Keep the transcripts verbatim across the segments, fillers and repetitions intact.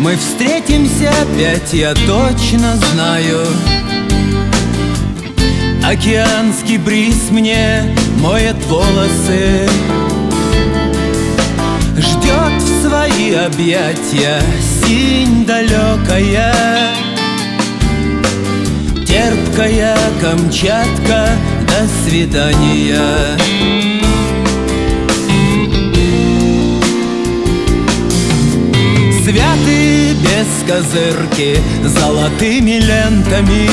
мы встретимся опять, я точно знаю. Океанский бриз мне моет волосы, ждет в свои объятия синь далекая. Терпкая Камчатка, до свидания. Святы без козырки золотыми лентами,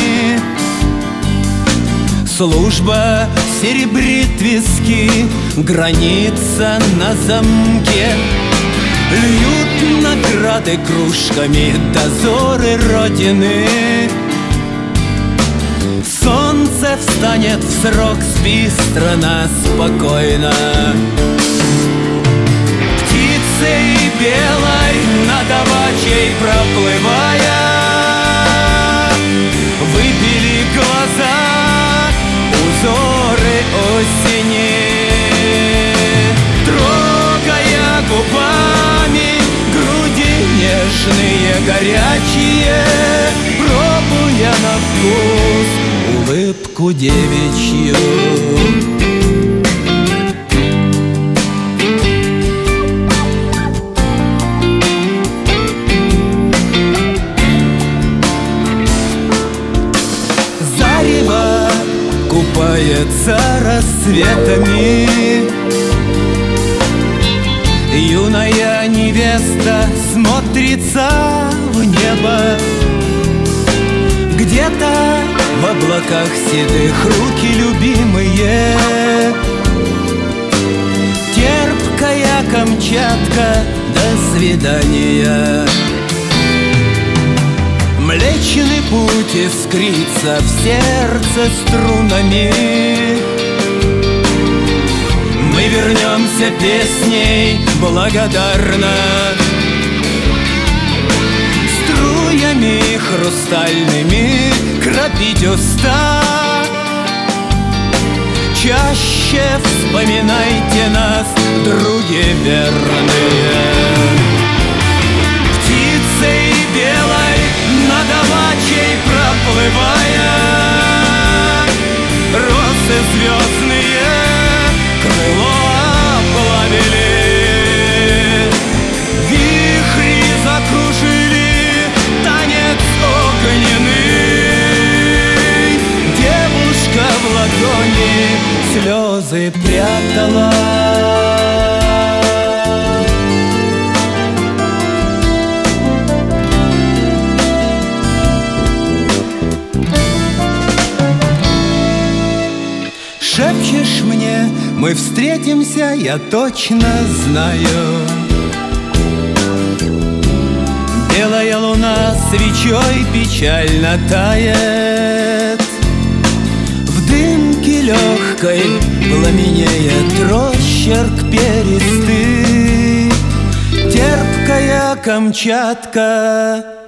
служба серебрит виски, граница на замке. Льют награды кружками дозоры Родины. Солнце встанет в срок, спи, страна, спокойно. Птицей белой над Авачей проплывая, выпили глаза узоры осени. Трогая губами груди нежные, горячие, пробуя на вкус улыбку девичью. Зарево купается рассветами, юная невеста смотрится в небо. Где-то в облаках седых руки любимые. Терпкая Камчатка, до свидания. Млечный путь искрится в сердце струнами. Мы вернемся песней благодарно, струями хрустальными кропить уста. Чаще вспоминайте нас, други верные. Птицей белой над Авачей проплывая, росы звездные крыло оплавили. Вихри закружили танец огненный. Девушка в ладони слезы прятала. Шепчешь мне, мы встретимся, я точно знаю. Белая луна свечой печально тает, в дымке легкой пламенеет росчерк перистый. Терпкая Камчатка,